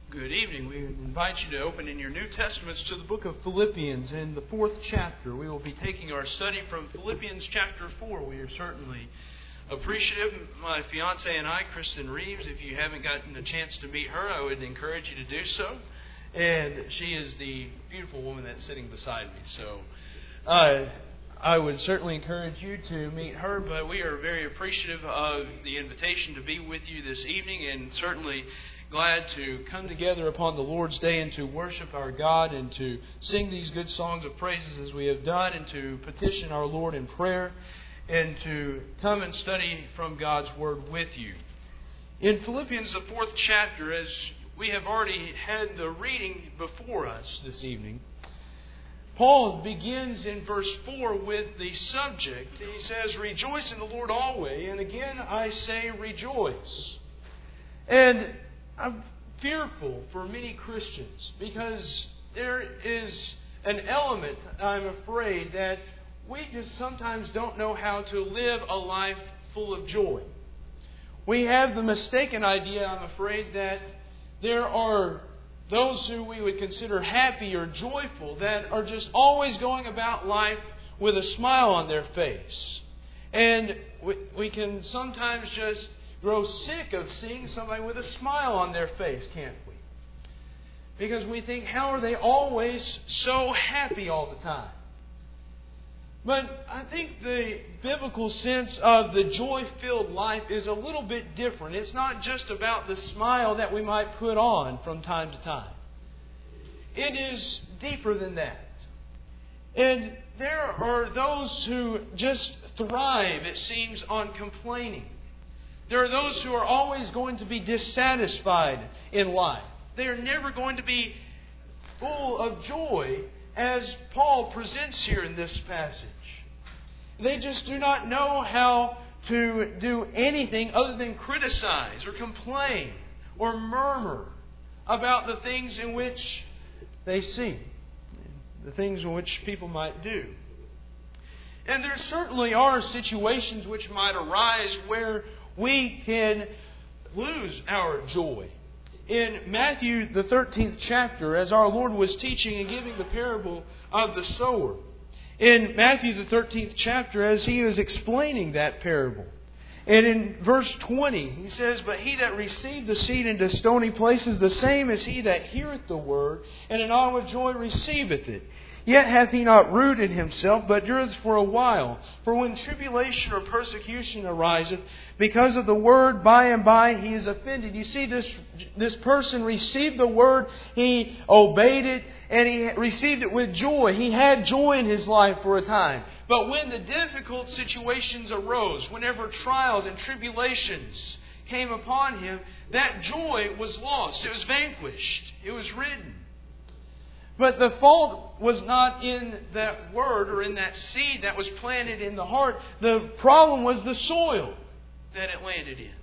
Good evening. We invite you to open in your New Testaments to the book of Philippians in the 4th chapter. We will be taking our study from Philippians chapter 4. We are certainly appreciative. My fiance and I, Kristen Reeves, if you haven't gotten a chance to meet her, I would encourage you to do so. And she is the beautiful woman that's sitting beside me. So I would certainly encourage you to meet her, but we are very appreciative of the invitation to be with you this evening, and certainly glad to come together upon the Lord's Day and to worship our God and to sing these good songs of praises as we have done, and to petition our Lord in prayer and to come and study from God's Word with you. In Philippians, the 4th chapter, as we have already had the reading before us this evening, Paul begins in verse 4 with the subject. He says, "Rejoice in the Lord always, and again I say rejoice." And I'm fearful for many Christians because there is an element, I'm afraid, that we just sometimes don't know how to live a life full of joy. We have the mistaken idea, I'm afraid, that there are those who we would consider happy or joyful that are just always going about life with a smile on their face. And we can sometimes just grow sick of seeing somebody with a smile on their face, can't we? Because we think, how are they always so happy all the time? But I think the biblical sense of the joy-filled life is a little bit different. It's not just about the smile that we might put on from time to time. It is deeper than that. And there are those who just thrive, it seems, on complaining. There are those who are always going to be dissatisfied in life. They are never going to be full of joy, as Paul presents here in this passage. They just do not know how to do anything other than criticize or complain or murmur about the things in which they see, the things in which people might do. And there certainly are situations which might arise where we can lose our joy. In Matthew, the 13th chapter, as our Lord was teaching and giving the parable of the sower, in Matthew, the 13th chapter, as He was explaining that parable, and in verse 20, He says, "But he that received the seed into stony places, the same is he that heareth the word, and in awe of joy receiveth it. Yet hath he not root in himself, but dureth for a while. For when tribulation or persecution ariseth, because of the word, by and by he is offended." You see, this person received the word, he obeyed it, and he received it with joy. He had joy in his life for a time. But when the difficult situations arose, whenever trials and tribulations came upon him, that joy was lost. It was vanquished. It was ridden. But the fault was not in that word or in that seed that was planted in the heart. The problem was the soil that it landed in.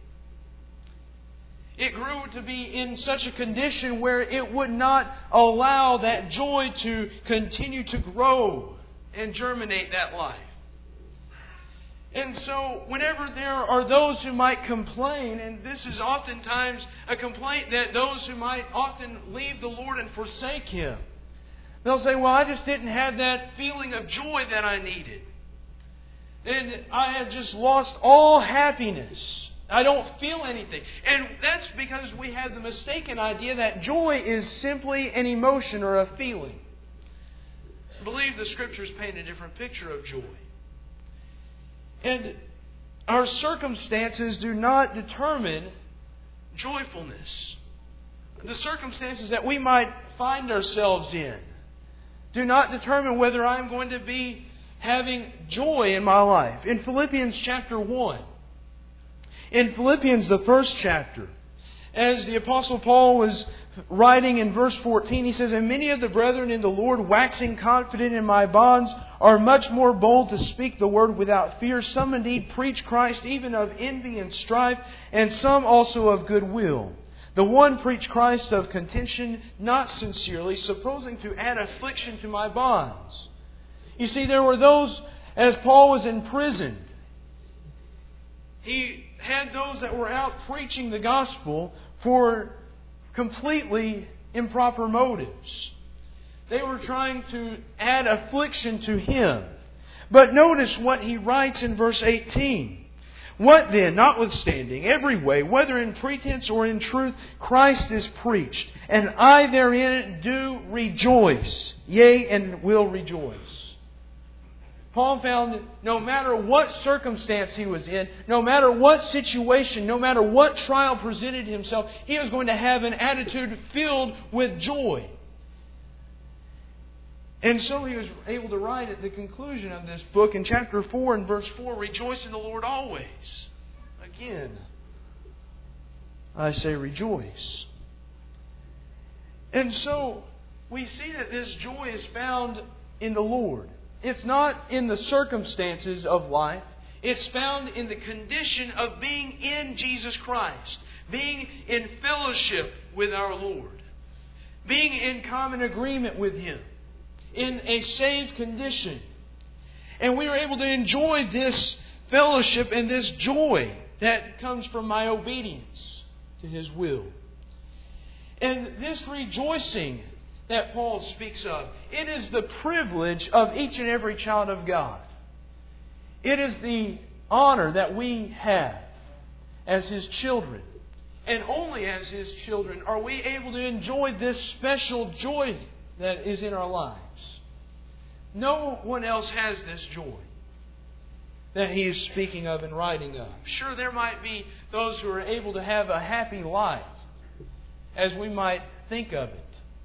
It grew to be in such a condition where it would not allow that joy to continue to grow and germinate that life. And so whenever there are those who might complain, and this is oftentimes a complaint that those who might often leave the Lord and forsake Him, they'll say, "Well, I just didn't have that feeling of joy that I needed. And I have just lost all happiness. I don't feel anything." And that's because we have the mistaken idea that joy is simply an emotion or a feeling. I believe the Scriptures paint a different picture of joy. And our circumstances do not determine joyfulness. The circumstances that we might find ourselves in do not determine whether I'm going to be having joy in my life. In Philippians chapter 1, in Philippians the 1st chapter, as the Apostle Paul was writing in verse 14, he says, "And many of the brethren in the Lord, waxing confident in my bonds, are much more bold to speak the word without fear. Some indeed preach Christ, even of envy and strife, and some also of good will. The one preached Christ of contention, not sincerely, supposing to add affliction to my bonds." You see, there were those, as Paul was imprisoned, he had those that were out preaching the gospel for completely improper motives. They were trying to add affliction to Him. But notice what he writes in verse 18. What then, notwithstanding, every way, whether in pretense or in truth, Christ is preached, and I therein do rejoice, yea, and will rejoice. Paul found that no matter what circumstance he was in, no matter what situation, no matter what trial presented himself, he was going to have an attitude filled with joy. And so he was able to write at the conclusion of this book in chapter 4 and verse 4, rejoice in the Lord always. Again, I say rejoice. And so we see that this joy is found in the Lord. It's not in the circumstances of life. It's found in the condition of being in Jesus Christ. Being in fellowship with our Lord. Being in common agreement with Him. In a saved condition. And we are able to enjoy this fellowship and this joy that comes from my obedience to His will. And this rejoicing that Paul speaks of, it is the privilege of each and every child of God. It is the honor that we have as His children. And only as His children are we able to enjoy this special joy that is in our lives. No one else has this joy that he is speaking of and writing of. Sure, there might be those who are able to have a happy life, as we might think of it.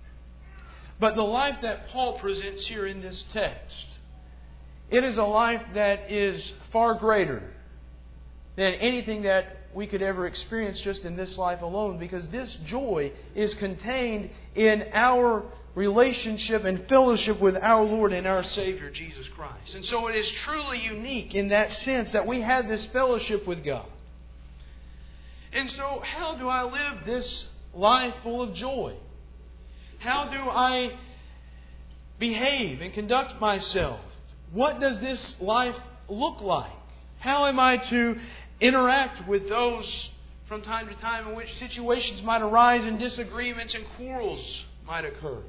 But the life that Paul presents here in this text, it is a life that is far greater than anything that we could ever experience just in this life alone, because this joy is contained in our relationship and fellowship with our Lord and our Savior, Jesus Christ. And so it is truly unique in that sense that we have this fellowship with God. And so how do I live this life full of joy? How do I behave and conduct myself? What does this life look like? How am I to interact with those from time to time in which situations might arise and disagreements and quarrels might occur?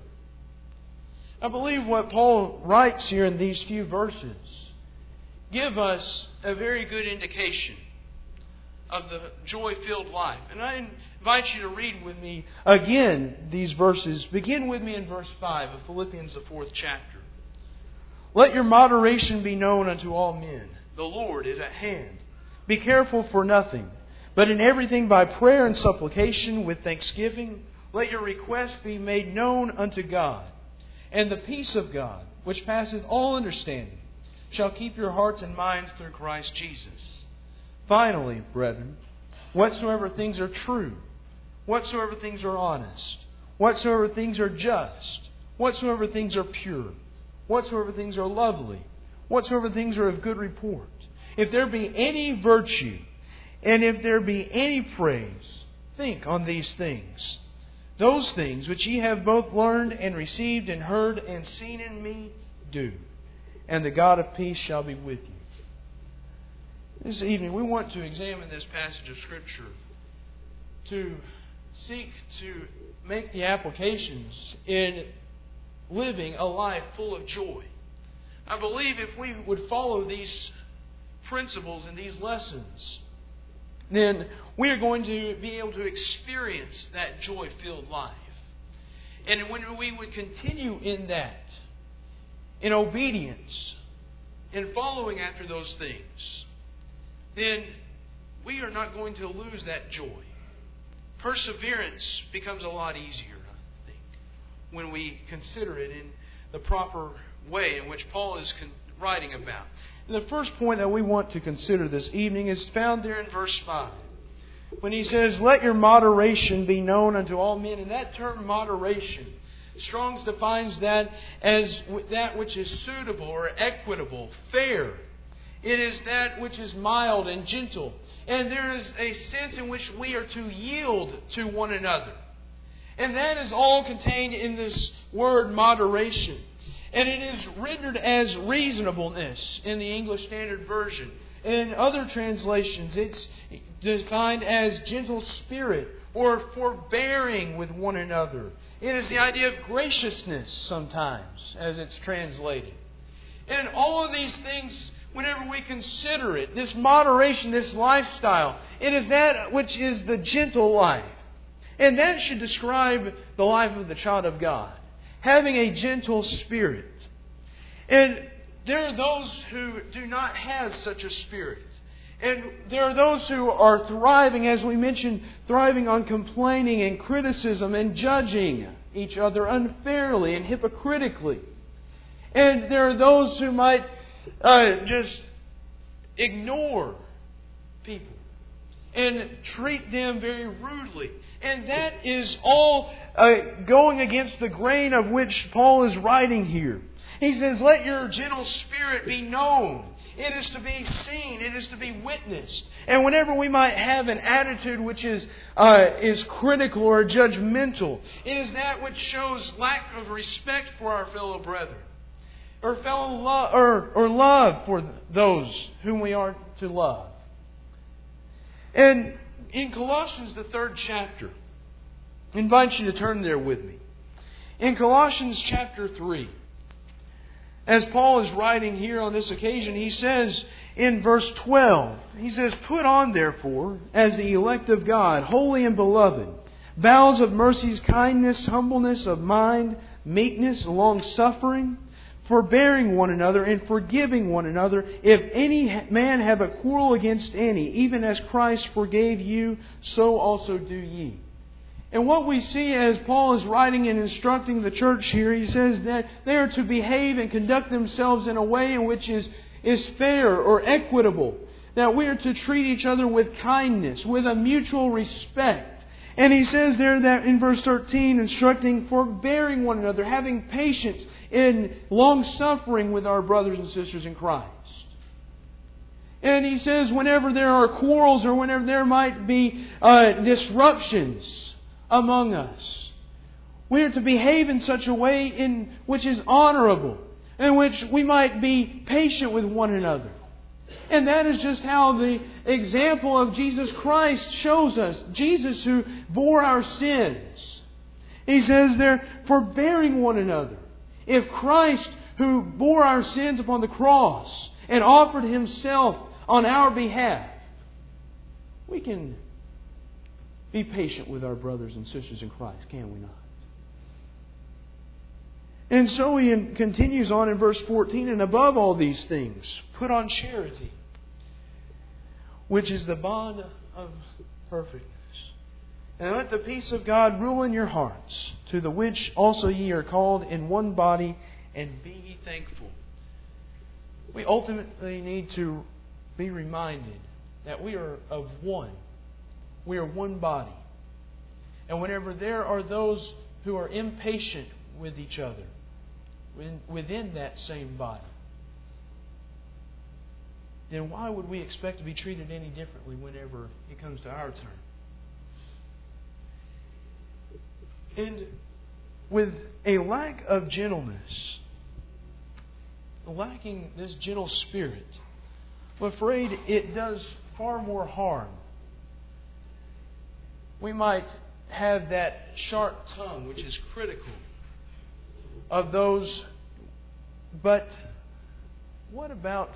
I believe what Paul writes here in these few verses give us a very good indication of the joy-filled life. And I invite you to read with me again these verses. Begin with me in verse 5 of Philippians, the 4th chapter. Let your moderation be known unto all men. The Lord is at hand. Be careful for nothing, but in everything by prayer and supplication with thanksgiving, let your requests be made known unto God. And the peace of God, which passeth all understanding, shall keep your hearts and minds through Christ Jesus. Finally, brethren, whatsoever things are true, whatsoever things are honest, whatsoever things are just, whatsoever things are pure, whatsoever things are lovely, whatsoever things are of good report, if there be any virtue, and if there be any praise, think on these things. Those things which ye have both learned and received and heard and seen in me, do. And the God of peace shall be with you. This evening we want to examine this passage of Scripture to seek to make the applications in living a life full of joy. I believe if we would follow these principles and these lessons, then we are going to be able to experience that joy-filled life. And when we would continue in that, in obedience, in following after those things, then we are not going to lose that joy. Perseverance becomes a lot easier, I think, when we consider it in the proper way in which Paul is writing about. And the first point that we want to consider this evening is found there in verse 5. When he says, let your moderation be known unto all men. And that term moderation, Strong's defines that as that which is suitable or equitable, fair. It is that which is mild and gentle. And there is a sense in which we are to yield to one another. And that is all contained in this word moderation. And it is rendered as reasonableness in the English Standard Version. In other translations, it's defined as gentle spirit or forbearing with one another. It is the idea of graciousness sometimes, as it's translated. And all of these things, whenever we consider it, this moderation, this lifestyle, it is that which is the gentle life. And that should describe the life of the child of God. Having a gentle spirit. And there are those who do not have such a spirit. And there are those who are thriving, as we mentioned, thriving on complaining and criticism and judging each other unfairly and hypocritically. And there are those who might just ignore people and treat them very rudely. And that is all going against the grain of which Paul is writing here. He says, let your gentle spirit be known. It is to be seen. It is to be witnessed. And whenever we might have an attitude which is critical or judgmental, it is that which shows lack of respect for our fellow brethren, or love for those whom we are to love. And in Colossians, the 3rd chapter, I invite you to turn there with me. In Colossians chapter 3, as Paul is writing here on this occasion, he says in verse 12, he says, put on therefore, as the elect of God, holy and beloved, bowels of mercies, kindness, humbleness of mind, meekness, long-suffering, forbearing one another and forgiving one another, if any man have a quarrel against any, even as Christ forgave you, so also do ye. And what we see as Paul is writing and instructing the church here, he says that they are to behave and conduct themselves in a way in which is fair or equitable. That we are to treat each other with kindness, with a mutual respect. And he says there that in verse 13, instructing forbearing one another, having patience in long-suffering with our brothers and sisters in Christ. And he says whenever there are quarrels or whenever there might be disruptions among us, we are to behave in such a way in which is honorable, in which we might be patient with one another. And that is just how the example of Jesus Christ shows us. Jesus who bore our sins. He says there, forbearing one another. If Christ who bore our sins upon the cross and offered Himself on our behalf, we can be patient with our brothers and sisters in Christ, can we not? And so he continues on in verse 14, and above all these things, put on charity, which is the bond of perfectness. And let the peace of God rule in your hearts, to the which also ye are called in one body, and be ye thankful. We ultimately need to be reminded that we are of one. We are one body. And whenever there are those who are impatient with each other within that same body, then why would we expect to be treated any differently whenever it comes to our turn? And with a lack of gentleness, lacking this gentle spirit, I'm afraid it does far more harm. We might have that sharp tongue, which is critical of those. But what about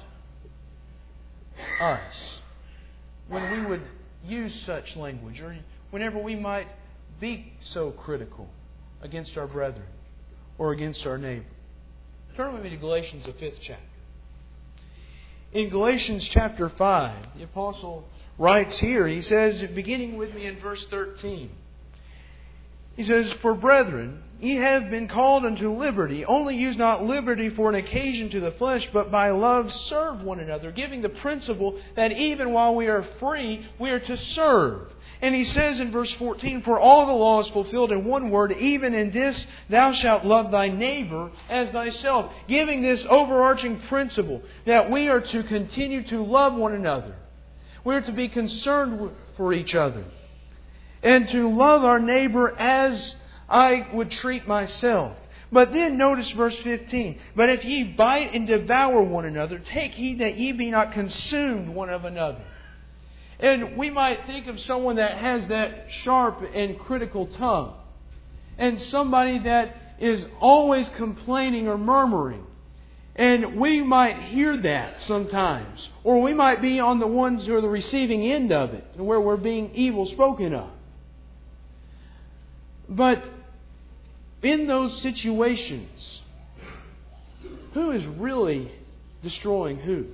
us? When we would use such language, or whenever we might be so critical against our brethren or against our neighbor. Turn with me to Galatians, the 5th chapter. In Galatians chapter 5, the Apostle writes here, he says, beginning with me in verse 13, he says, for brethren, ye have been called unto liberty, only use not liberty for an occasion to the flesh, but by love serve one another, giving the principle that even while we are free, we are to serve. And he says in verse 14, for all the law is fulfilled in one word, even in this, thou shalt love thy neighbor as thyself. Giving this overarching principle that we are to continue to love one another. We are to be concerned for each other. And to love our neighbor as I would treat myself. But then notice verse 15. But if ye bite and devour one another, take heed that ye be not consumed one of another. And we might think of someone that has that sharp and critical tongue. And somebody that is always complaining or murmuring. And we might hear that sometimes. Or we might be on the ones who are the receiving end of it, where we're being evil spoken of. But in those situations, who is really destroying who?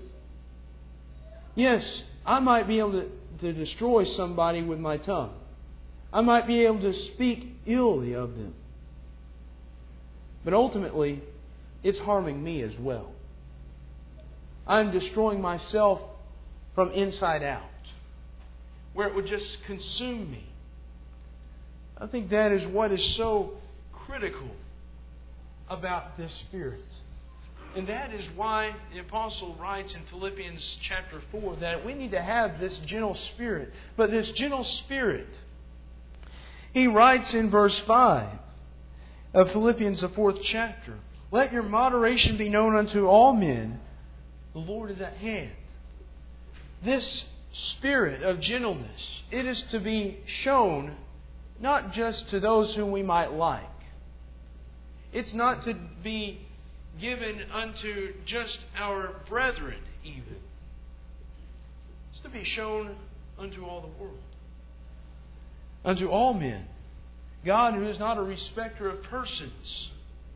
Yes, I might be able to destroy somebody with my tongue. I might be able to speak illy of them. But ultimately, it's harming me as well. I'm destroying myself from inside out, where it would just consume me. I think that is what is so critical about this spirit. And that is why the Apostle writes in Philippians chapter 4 that we need to have this gentle spirit. But this gentle spirit, he writes in verse 5 of Philippians, the 4th chapter, "Let your moderation be known unto all men. The Lord is at hand." This spirit of gentleness, it is to be shown not just to those whom we might like. It's not to be given unto just our brethren even. It's to be shown unto all the world. Unto all men. God, who is not a respecter of persons.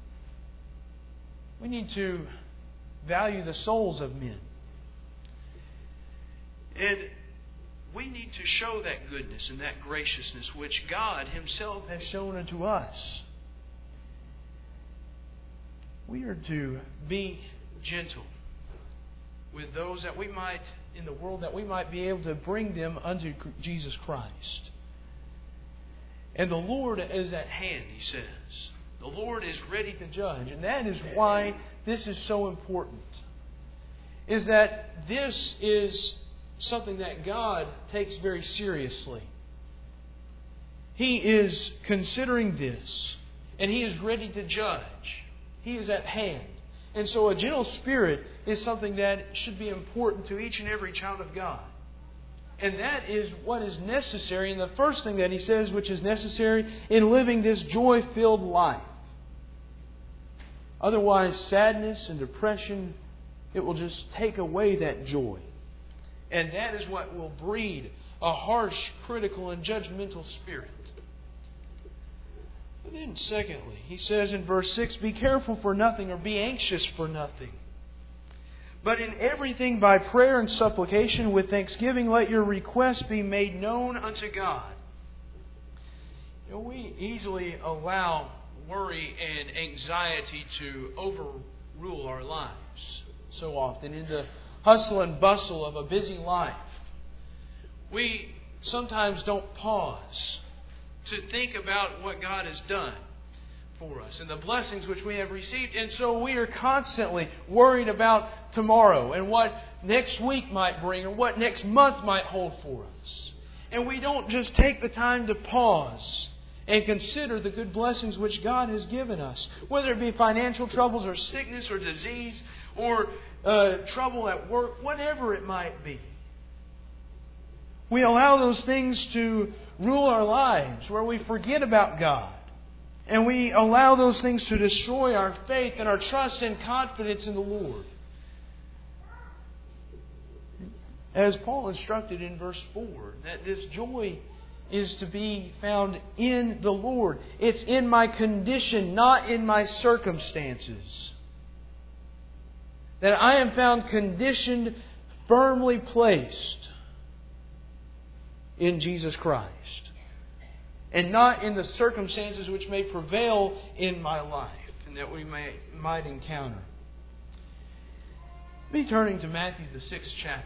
We need to value the souls of men. And we need to show that goodness and that graciousness which God Himself has shown unto us. We are to be gentle with those that we might, in the world, that we might be able to bring them unto Jesus Christ. And the Lord is at hand, He says. The Lord is ready to judge. And that is why this is so important. Is that this is something that God takes very seriously. He is considering this, and He is ready to judge. He is at hand. And so a gentle spirit is something that should be important to each and every child of God. And that is what is necessary. And the first thing that he says, which is necessary in living this joy-filled life. Otherwise, sadness and depression, it will just take away that joy. And that is what will breed a harsh, critical, and judgmental spirit. And then secondly, he says in verse 6, "Be careful for nothing," or be anxious for nothing. "But in everything by prayer and supplication with thanksgiving let your requests be made known unto God." You know, we easily allow worry and anxiety to overrule our lives so often in the hustle and bustle of a busy life. We sometimes don't pause to think about what God has done for us and the blessings which we have received. And so we are constantly worried about tomorrow and what next week might bring or what next month might hold for us. And we don't just take the time to pause and consider the good blessings which God has given us, whether it be financial troubles or sickness or disease or trouble at work, whatever it might be. We allow those things to rule our lives, where we forget about God. And we allow those things to destroy our faith and our trust and confidence in the Lord. As Paul instructed in verse 4, that this joy is to be found in the Lord. It's in my condition, not in my circumstances. That I am found conditioned, firmly placed in Jesus Christ. And not in the circumstances which may prevail in my life and that we might encounter. Be turning to Matthew, the 6th chapter.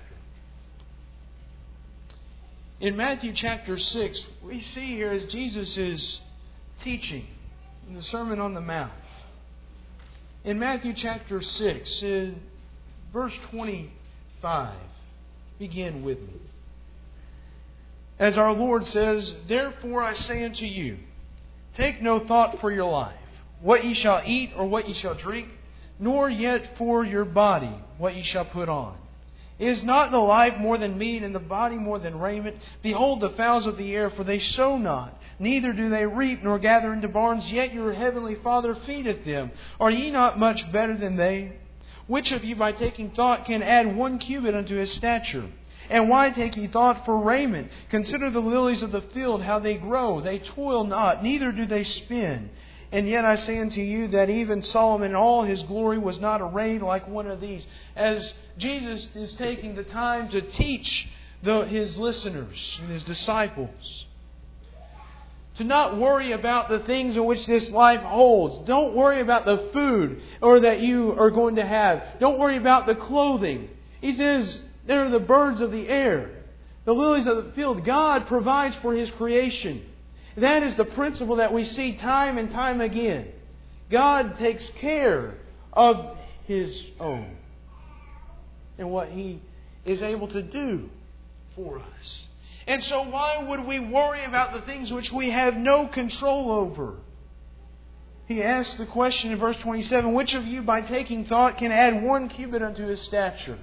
In Matthew chapter 6, we see here as Jesus is teaching in the Sermon on the Mount. In Matthew chapter 6, in verse 25, begin with me. As our Lord says, "Therefore I say unto you, take no thought for your life, what ye shall eat or what ye shall drink, nor yet for your body, what ye shall put on. Is not the life more than meat, and the body more than raiment? Behold the fowls of the air, for they sow not, neither do they reap, nor gather into barns, yet your heavenly Father feedeth them. Are ye not much better than they? Which of you by taking thought can add 1 cubit unto his stature? And why take ye thought for raiment? Consider the lilies of the field, how they grow. They toil not, neither do they spin. And yet I say unto you that even Solomon in all his glory was not arrayed like one of these. As Jesus is taking the time to teach His listeners and His disciples to not worry about the things in which this life holds. Don't worry about the food or that you are going to have. Don't worry about the clothing. He says, there are the birds of the air, the lilies of the field. God provides for His creation. That is the principle that we see time and time again. God takes care of His own and what He is able to do for us. And so why would we worry about the things which we have no control over? He asks the question in verse 27, which of you by taking thought can add 1 cubit unto his stature?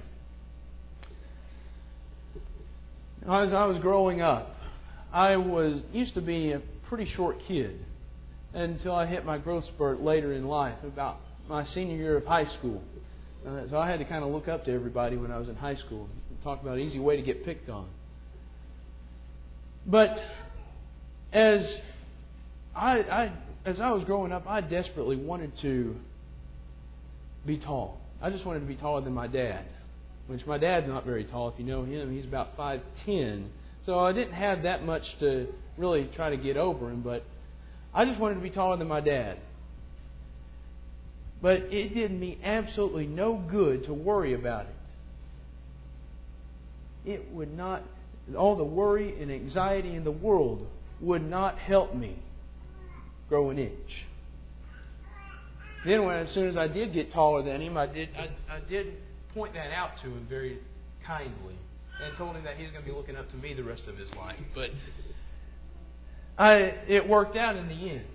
As I was growing up, I used to be a pretty short kid until I hit my growth spurt later in life, about my senior year of high school. So I had to kind of look up to everybody when I was in high school. Talk about an easy way to get picked on. But as I was growing up, I desperately wanted to be tall. I just wanted to be taller than my dad, which my dad's not very tall. If you know him, he's about 5'10". So I didn't have that much to really try to get over him, but I just wanted to be taller than my dad. But it did me absolutely no good to worry about it. It would not, all the worry and anxiety in the world would not help me grow an inch. Then as soon as I did get taller than him, I did point that out to him very kindly and told him that he's going to be looking up to me the rest of his life. But it worked out in the end.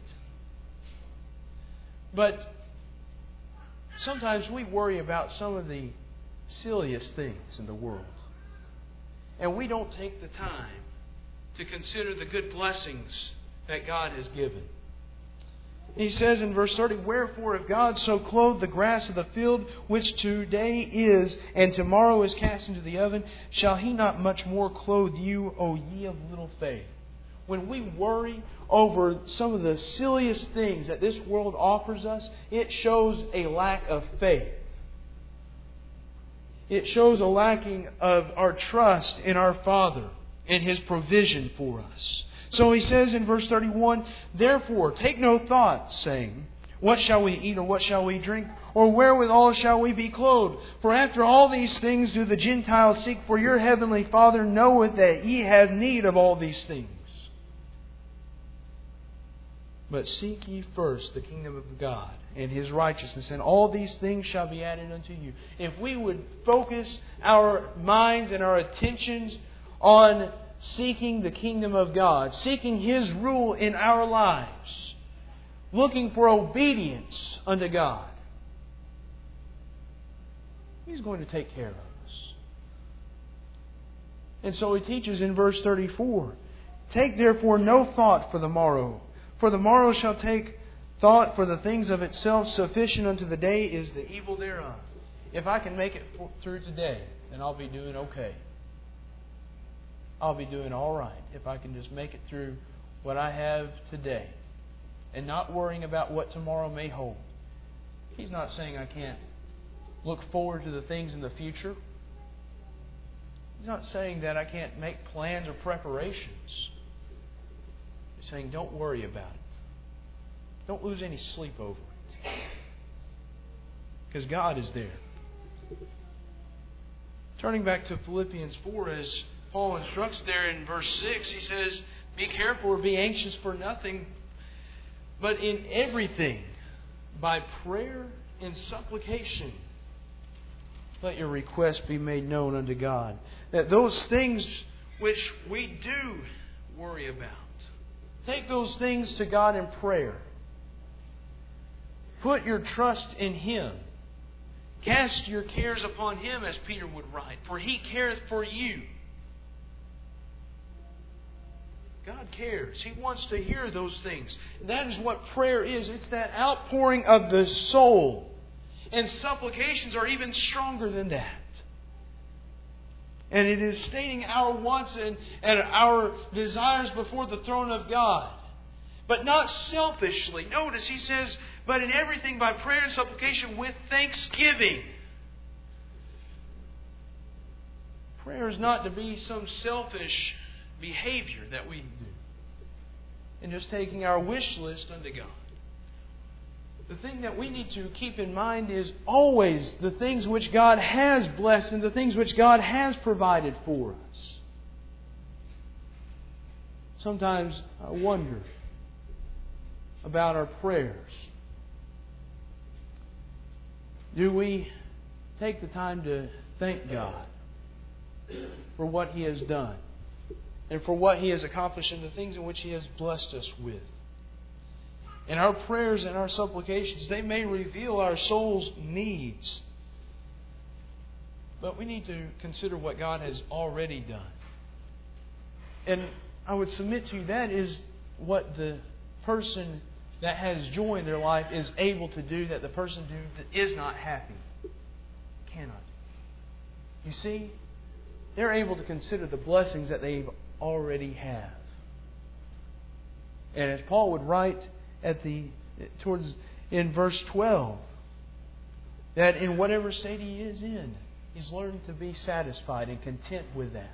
But sometimes we worry about some of the silliest things in the world. And we don't take the time to consider the good blessings that God has given. He says in verse 30, wherefore if God so clothe the grass of the field, which today is, and tomorrow is cast into the oven, shall He not much more clothe you, O ye of little faith? When we worry over some of the silliest things that this world offers us, it shows a lack of faith. It shows a lacking of our trust in our Father and His provision for us. So he says in verse 31, therefore take no thought, saying, what shall we eat, or what shall we drink, or wherewithal shall we be clothed? For after all these things do the Gentiles seek, for your heavenly Father knoweth that ye have need of all these things. But seek ye first the kingdom of God and His righteousness, and all these things shall be added unto you. If we would focus our minds and our attentions on seeking the kingdom of God, seeking His rule in our lives, looking for obedience unto God, He's going to take care of us. And so He teaches in verse 34, take therefore no thought for the morrow, for the morrow shall take thought for the things of itself. Sufficient unto the day is the evil thereof. If I can make it through today, then I'll be doing okay. I'll be doing all right if I can just make it through what I have today and not worrying about what tomorrow may hold. He's not saying I can't look forward to the things in the future. He's not saying that I can't make plans or preparations. He's saying don't worry about it. Don't lose any sleep over it. Because God is there. Turning back to Philippians 4, as Paul instructs there in verse 6, he says, be careful or be anxious for nothing, but in everything, by prayer and supplication, let your requests be made known unto God. That those things which we do worry about, take those things to God in prayer. Put your trust in Him. Cast your cares upon Him, as Peter would write, for He careth for you. God cares. He wants to hear those things. That is what prayer is. It's that outpouring of the soul. And supplications are even stronger than that. And it is stating our wants and our desires before the throne of God. But not selfishly. Notice He says, but in everything by prayer and supplication with thanksgiving. Prayer is not to be some selfish behavior that we do. And just taking our wish list unto God. The thing that we need to keep in mind is always the things which God has blessed and the things which God has provided for us. Sometimes I wonder about our prayers. Do we take the time to thank God for what He has done and for what He has accomplished and the things in which He has blessed us with? And our prayers and our supplications, they may reveal our soul's needs. But we need to consider what God has already done. And I would submit to you that is what the person that has joy in their life is able to do that the person who is not happy cannot. You see, they're able to consider the blessings that they already have. And as Paul would write in verse 12, that in whatever state he is in, he's learned to be satisfied and content with that.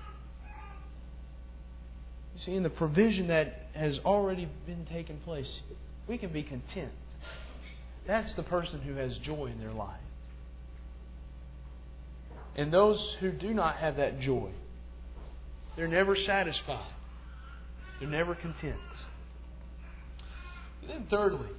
You see, in the provision that has already been taken place, we can be content. That's the person who has joy in their life. And those who do not have that joy, they're never satisfied. They're never content. Then thirdly,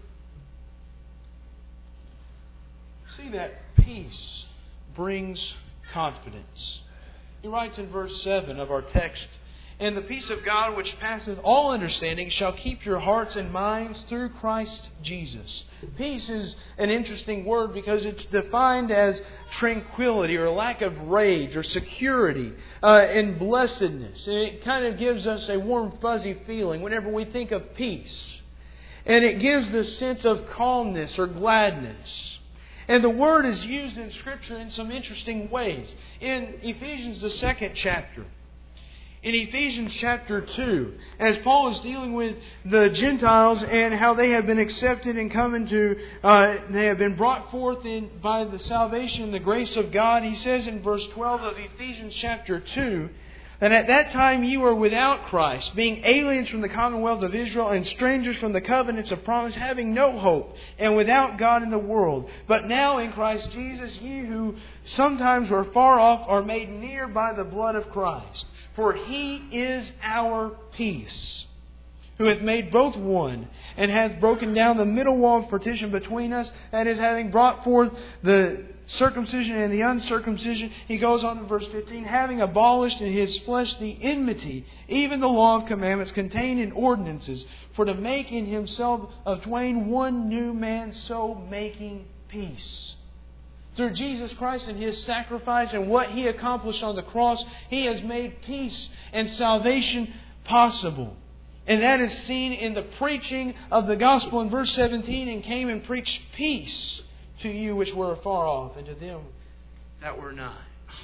see that peace brings confidence. He writes in verse 7 of our text, "And the peace of God which passeth all understanding shall keep your hearts and minds through Christ Jesus." Peace is an interesting word because it's defined as tranquility or lack of rage or security and blessedness. And it kind of gives us a warm, fuzzy feeling whenever we think of peace. And it gives the sense of calmness or gladness. And the word is used in Scripture in some interesting ways. In Ephesians, the 2nd chapter. In Ephesians chapter 2, as Paul is dealing with the Gentiles and how they have been accepted and come into, they have been brought forth by the salvation and the grace of God, he says in verse 12 of Ephesians chapter 2, that at that time you were without Christ, being aliens from the commonwealth of Israel and strangers from the covenants of promise, having no hope, and without God in the world. But now in Christ Jesus, ye who sometimes were far off are made near by the blood of Christ. For He is our peace, who hath made both one, and hath broken down the middle wall of partition between us, that is, having brought forth the circumcision and the uncircumcision. He goes on in verse 15, having abolished in His flesh the enmity, even the law of commandments contained in ordinances, for to make in Himself of twain one new man, so making peace. Through Jesus Christ and His sacrifice and what He accomplished on the cross, He has made peace and salvation possible. And that is seen in the preaching of the gospel in verse 17, and came and preached peace to you which were afar off, and to them that were nigh.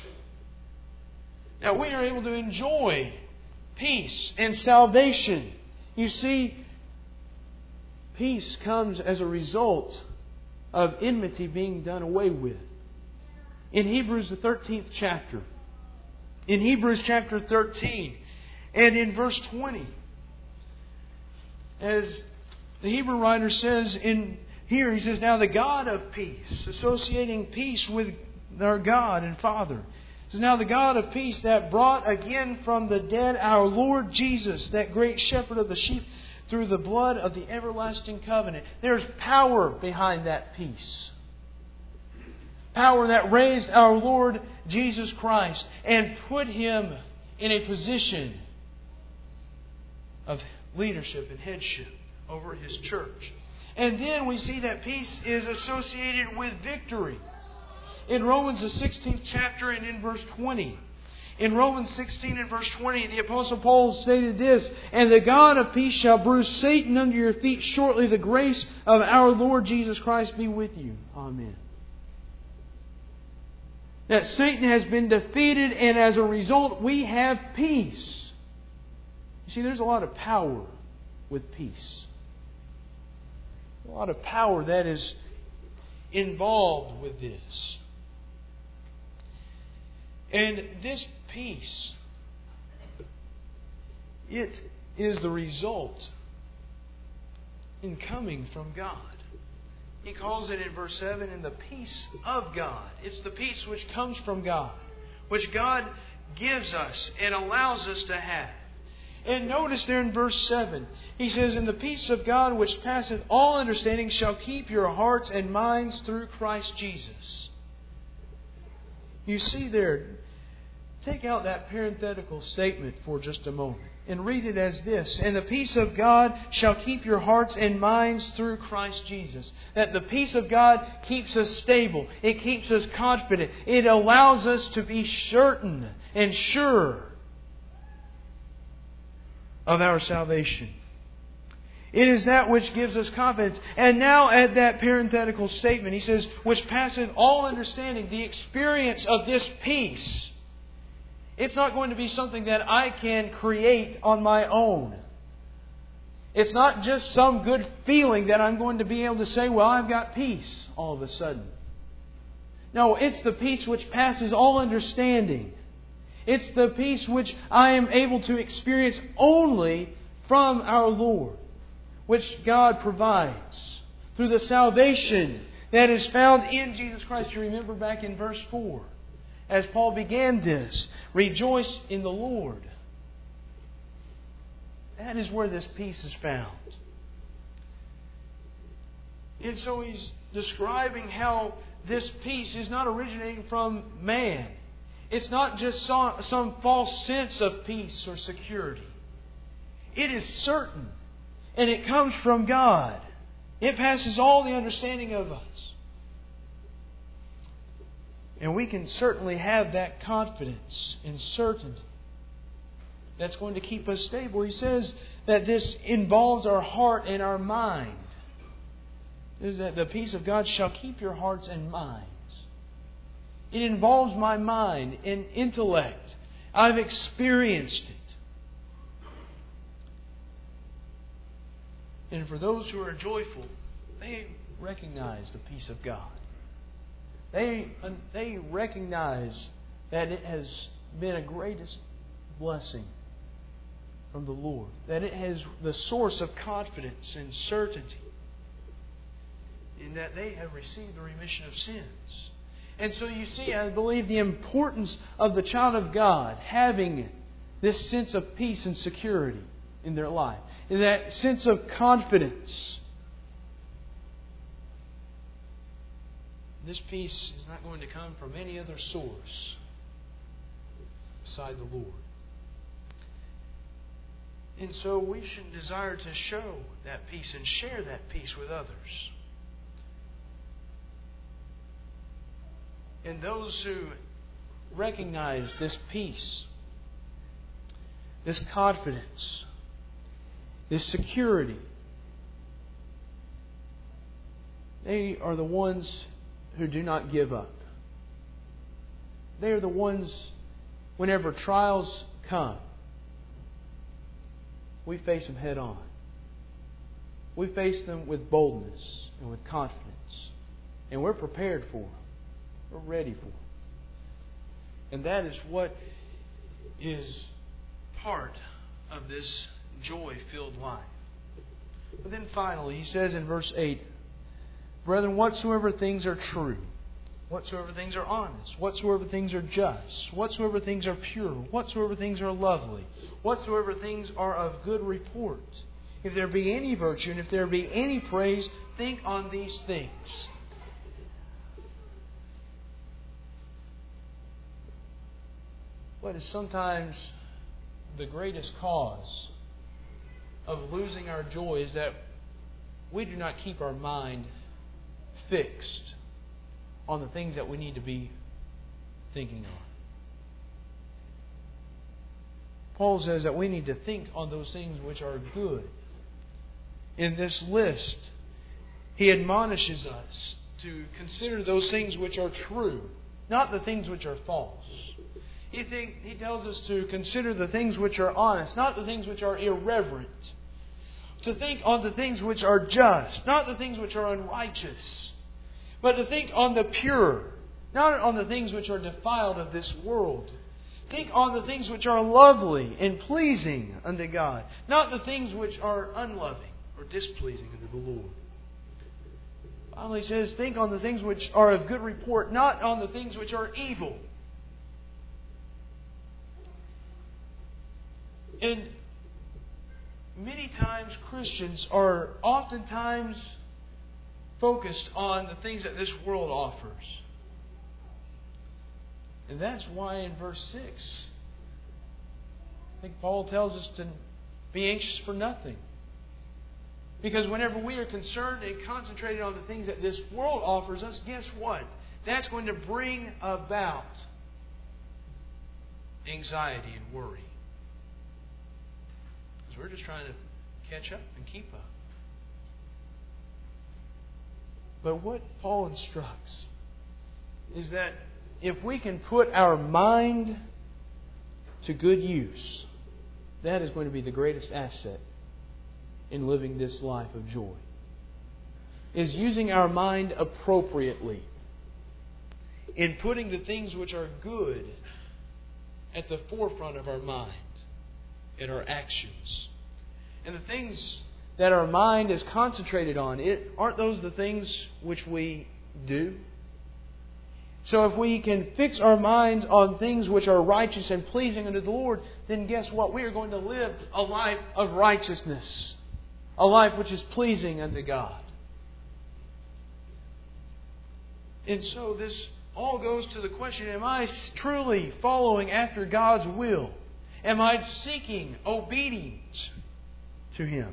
Now we are able to enjoy peace and salvation. You see, peace comes as a result of enmity being done away with. In Hebrews, the 13th chapter, in Hebrews chapter 13, and in verse 20, as the Hebrew writer says in here, he says, "Now the God of peace," associating peace with our God and Father. He says, "Now the God of peace that brought again from the dead our Lord Jesus, that great shepherd of the sheep, through the blood of the everlasting covenant." There's power behind that peace. Power that raised our Lord Jesus Christ and put Him in a position of leadership and headship over His church. And then we see that peace is associated with victory. in Romans the 16th chapter and in verse 20. In Romans 16 and verse 20, the Apostle Paul stated this, "And the God of peace shall bruise Satan under your feet shortly. The grace of our Lord Jesus Christ be with you." Amen. That Satan has been defeated, and as a result, we have peace. You see, there's a lot of power with peace. A lot of power that is involved with this. And this peace, it is the result in coming from God. He calls it in verse 7, "in the peace of God." It's the peace which comes from God, which God gives us and allows us to have. And notice there in verse 7, he says, "And the peace of God which passeth all understanding shall keep your hearts and minds through Christ Jesus." You see there, take out that parenthetical statement for just a moment and read it as this: "And the peace of God shall keep your hearts and minds through Christ Jesus." That the peace of God keeps us stable. It keeps us confident. It allows us to be certain and sure of our salvation. It is that which gives us confidence. And now at that parenthetical statement, he says, "which passeth all understanding," the experience of this peace. It's not going to be something that I can create on my own. It's not just some good feeling that I'm going to be able to say, "Well, I've got peace," all of a sudden. No, it's the peace which passes all understanding. It's the peace which I am able to experience only from our Lord, which God provides through the salvation that is found in Jesus Christ. You remember back in verse 4, as Paul began this, "Rejoice in the Lord." That is where this peace is found. And so he's describing how this peace is not originating from man. It's not just some false sense of peace or security. It is certain. And it comes from God. It passes all the understanding of us. And we can certainly have that confidence and certainty that's going to keep us stable. He says that this involves our heart and our mind. Is that the peace of God shall keep your hearts and minds. It involves my mind and intellect. I've experienced it. And for those who are joyful, they recognize the peace of God. They recognize that it has been a greatest blessing from the Lord. That it has the source of confidence and certainty. In that they have received the remission of sins. And so you see, I believe, the importance of the child of God having this sense of peace and security in their life. And that sense of confidence. This peace is not going to come from any other source beside the Lord. And so we should desire to show that peace and share that peace with others. And those who recognize this peace, this confidence, this security, they are the ones who do not give up. They are the ones, whenever trials come, we face them head on. We face them with boldness and with confidence. And we're prepared for them. We're ready for them. And that is what is part of this joy-filled life. But then finally, he says in verse 8, "Brethren, whatsoever things are true, whatsoever things are honest, whatsoever things are just, whatsoever things are pure, whatsoever things are lovely, whatsoever things are of good report, if there be any virtue and if there be any praise, think on these things." What is sometimes the greatest cause of losing our joy is that we do not keep our mind fixed on the things that we need to be thinking on. Paul says that we need to think on those things which are good. In this list, he admonishes us to consider those things which are true, not the things which are false. He tells us to consider the things which are honest, not the things which are irreverent. To think on the things which are just, not the things which are unrighteous. But to think on the pure, not on the things which are defiled of this world. Think on the things which are lovely and pleasing unto God, not the things which are unloving or displeasing unto the Lord. Finally, he says, think on the things which are of good report, not on the things which are evil. And many times Christians are oftentimes focused on the things that this world offers. And that's why in verse 6, I think Paul tells us to be anxious for nothing. Because whenever we are concerned and concentrated on the things that this world offers us, guess what? That's going to bring about anxiety and worry. Because we're just trying to catch up and keep up. But what Paul instructs is that if we can put our mind to good use, that is going to be the greatest asset in living this life of joy. Is using our mind appropriately in putting the things which are good at the forefront of our mind in our actions. And the things that our mind is concentrated on, aren't those the things which we do? So if we can fix our minds on things which are righteous and pleasing unto the Lord, then guess what? We are going to live a life of righteousness. A life which is pleasing unto God. And so this all goes to the question, am I truly following after God's will? Am I seeking obedience to Him?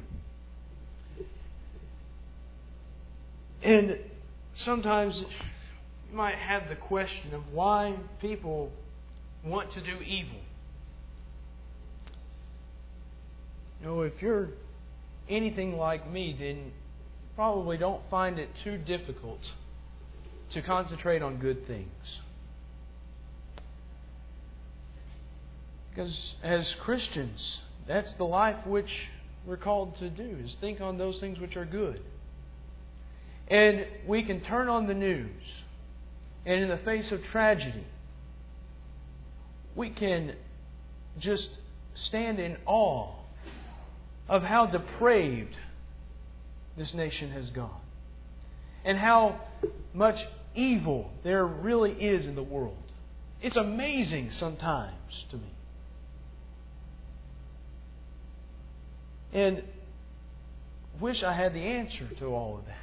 And sometimes you might have the question of why people want to do evil. You know, if you're anything like me, then you probably don't find it too difficult to concentrate on good things. Because as Christians, that's the life which we're called to do, is think on those things which are good. And we can turn on the news, and in the face of tragedy, we can just stand in awe of how depraved this nation has gone. And how much evil there really is in the world. It's amazing sometimes to me. And wish I had the answer to all of that.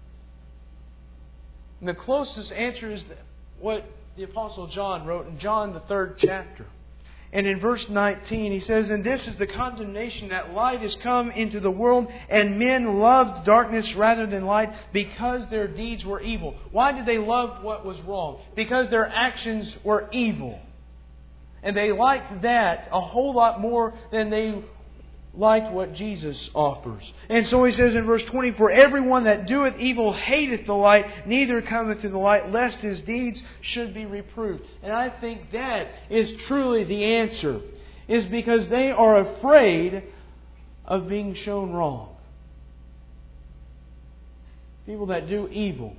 And the closest answer is what the Apostle John wrote in John the 3rd chapter. And in verse 19 he says, "And this is the condemnation, that light has come into the world, and men loved darkness rather than light, because their deeds were evil." Why did they love what was wrong? Because their actions were evil. And they liked that a whole lot more than they liked what Jesus offers. And so he says in verse 20, "For everyone that doeth evil hateth the light, neither cometh to the light, lest his deeds should be reproved." And I think that is truly the answer, is because they are afraid of being shown wrong. People that do evil,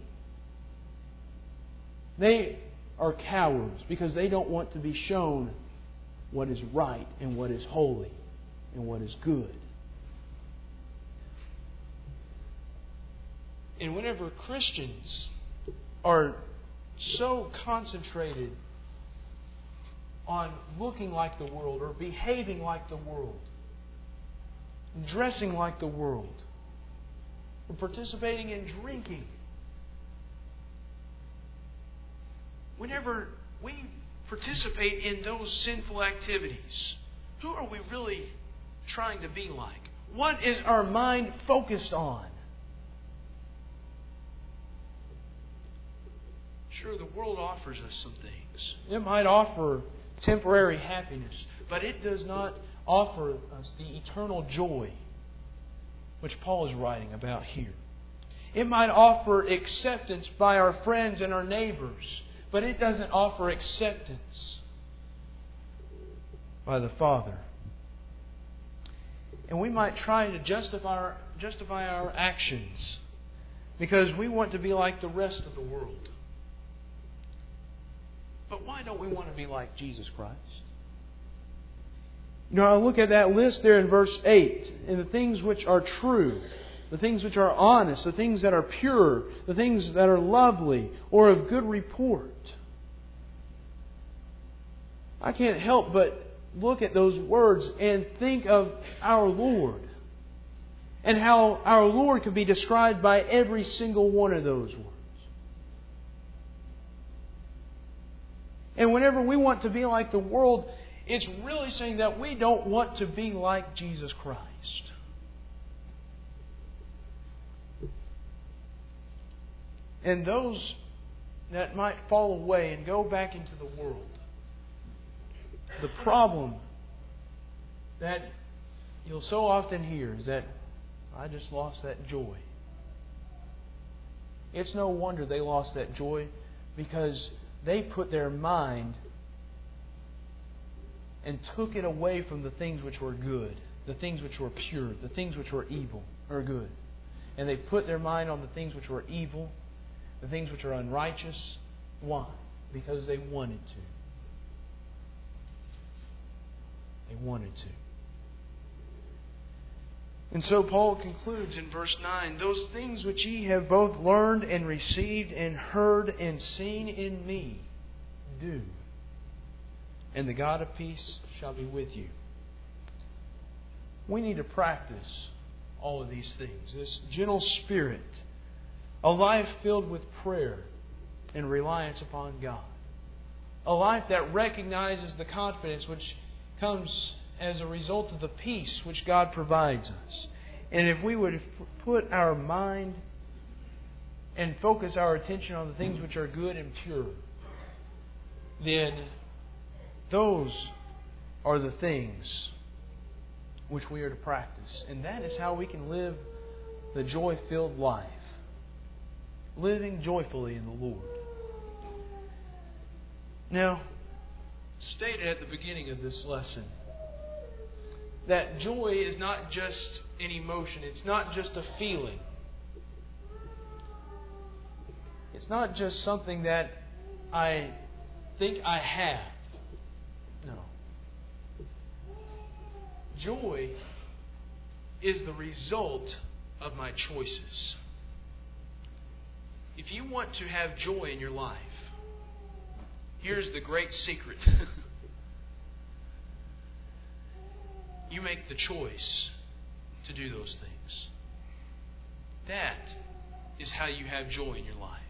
they are cowards because they don't want to be shown what is right and what is holy and what is good. And whenever Christians are so concentrated on looking like the world or behaving like the world, dressing like the world, or participating in drinking, whenever we participate in those sinful activities, who are we really trying to be like? What is our mind focused on? Sure, the world offers us some things. It might offer temporary happiness, but it does not offer us the eternal joy which Paul is writing about here. It might offer acceptance by our friends and our neighbors, but it doesn't offer acceptance by the Father. And we might try to justify our actions because we want to be like the rest of the world. But why don't we want to be like Jesus Christ? You know, I look at that list there in verse 8, and the things which are true, the things which are honest, the things that are pure, the things that are lovely or of good report. I can't help but look at those words and think of our Lord and how our Lord could be described by every single one of those words. And whenever we want to be like the world, it's really saying that we don't want to be like Jesus Christ. And those that might fall away and go back into the world, the problem that you'll so often hear is that I just lost that joy. It's no wonder they lost that joy because they put their mind and took it away from the things which were good, the things which were pure, the things which were evil or good. And they put their mind on the things which were evil, the things which are unrighteous. Why? Because they wanted to. They wanted to. And so Paul concludes in verse 9, those things which ye have both learned and received and heard and seen in me, do. And the God of peace shall be with you. We need to practice all of these things. This gentle spirit, a life filled with prayer and reliance upon God. A life that recognizes the confidence which comes as a result of the peace which God provides us. And if we would put our mind and focus our attention on the things which are good and pure, then those are the things which we are to practice. And that is how we can live the joy-filled life. Living joyfully in the Lord. Now, stated at the beginning of this lesson that joy is not just an emotion. It's not just a feeling. It's not just something that I think I have. No. Joy is the result of my choices. If you want to have joy in your life, here's the great secret. You make the choice to do those things. That is how you have joy in your life.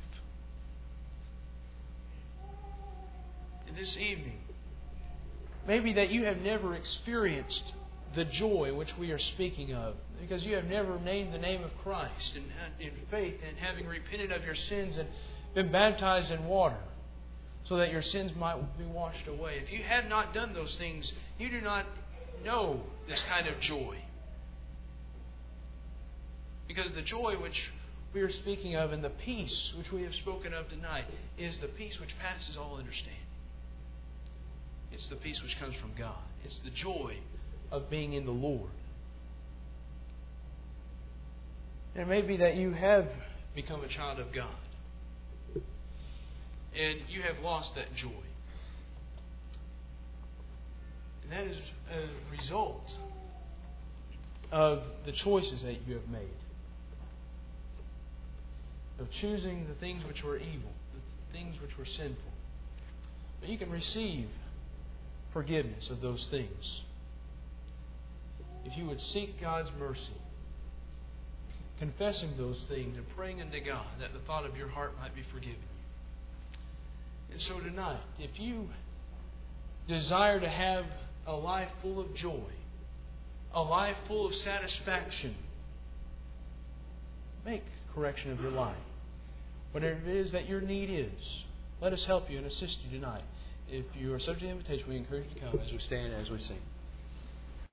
And this evening, maybe that you have never experienced the joy which we are speaking of, because you have never named the name of Christ in faith and having repented of your sins and been baptized in water so that your sins might be washed away. If you have not done those things, you do not know this kind of joy. Because the joy which we are speaking of and the peace which we have spoken of tonight is the peace which passes all understanding. It's the peace which comes from God. It's the joy of being in the Lord. And it may be that you have become a child of God and you have lost that joy. And that is a result of the choices that you have made. Of choosing the things which were evil, the things which were sinful. But you can receive forgiveness of those things if you would seek God's mercy, confessing those things and praying unto God that the thought of your heart might be forgiven you. And so tonight, if you desire to have a life full of joy, a life full of satisfaction, make correction of your life. Whatever it is that your need is, Let us help you and assist you tonight. If you are subject to invitation, we encourage you to come as we stand and as we sing.